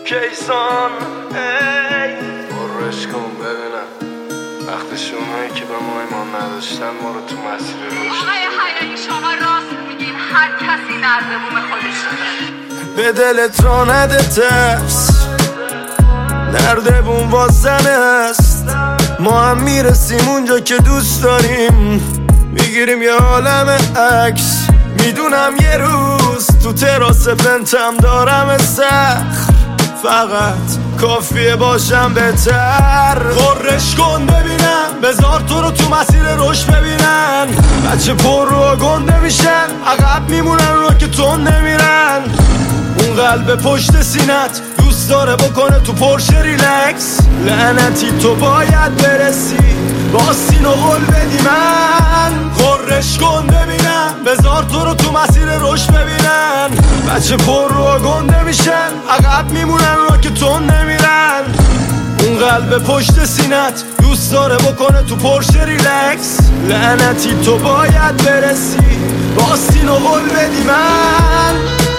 کیسان برش کن ببینم وقتش اونایی که به ما ایمان نداشتن ما رو تو مسیر روش. آقای حیایی شما راست میگین، هر کسی نردبون خودش داره. به دلت را نده ترس، نردبون واسمه است. ما هم میرسیم اونجا که دوست داریم، میگیریم یه عالم عکس. میدونم یه روز تو تراس پنتم دارم سخت، فقط کافیه باشم بهتر. خورش کن ببینم، بذار تو رو تو مسیر رشد ببینن. بچه پر رو گنده میشن، عقب میمونن رو که تون نمیرن. اون قلب پشت سینت دوست داره بکنه تو پرشه ریلکس. لعنتی تو باید برسی، با سینو قول بدی من. خورش کن ببینم، بذار تو رو تو مسیر رشد ببینن. بچه پر رو گنده میشن، عقب میمونن رو که تون نمیرن. اون قلب پشت سینت دوست داره بکنه تو پرشه ریلکس. لعنتی تو باید برسی، با سینو قول بدی من.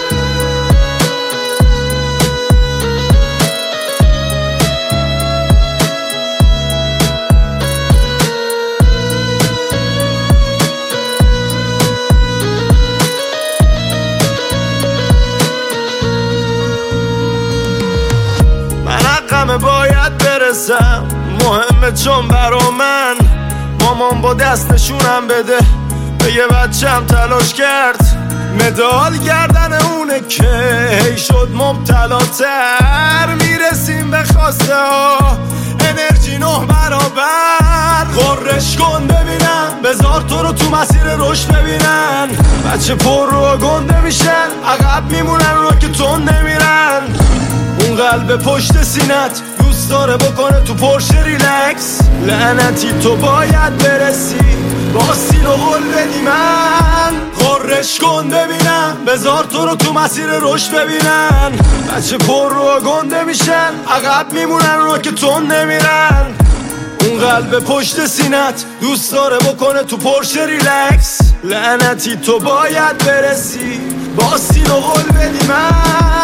همه باید برسم، مهمه چون برا من. مامان با دست نشونم بده، به یه بچم تلاش کرد. مدال گردن اونه که هی شد مبتلاتر. میرسیم به خواسته ها، انرژی 9 برابر. خورش کن ببینم، بذار تو رو تو مسیر رشد ببینن. بچه پر رو گنده میشن، عقب میمونن رو که تون نمیرن. اون قلب پشت سینت دوست داره بکنه تو پرشه ریلکس. لعنتی تو باید برسی، با سینو قول بدی من. خورش کن ببینم، بذار تو رو تو مسیر رشد ببینن. بچه پر رو گنده میشن، عقب میمونن رو که تون نمیرن. اون قلب پشت سینت دوست داره بکنه تو پرشه ریلکس. لعنتی تو باید برسی، با سینو قول بدی من.